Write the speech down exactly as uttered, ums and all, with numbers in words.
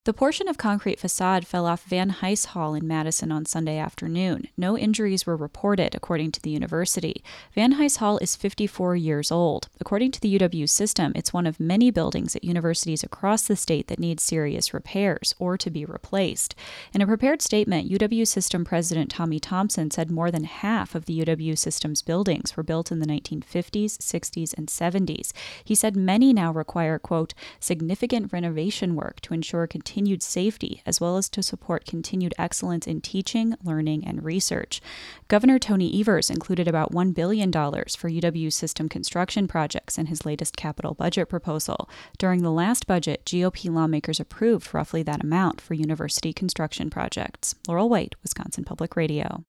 The portion of concrete facade fell off Van Hise Hall in Madison on Sunday afternoon. No injuries were reported, according to the university. Van Hise Hall is fifty-four years old. According to the U W system, it's one of many buildings at universities across the state that need serious repairs or to be replaced. In a prepared statement, U W system president Tommy Thompson said more than half of the U W system's buildings were built in the nineteen fifties, sixties, and seventies. He said many now require, quote, significant renovation work to ensure continued continued safety, as well as to support continued excellence in teaching, learning, and research. Governor Tony Evers included about one billion dollars for U W system construction projects in his latest capital budget proposal. During the last budget, G O P lawmakers approved roughly that amount for university construction projects. Laurel White, Wisconsin Public Radio.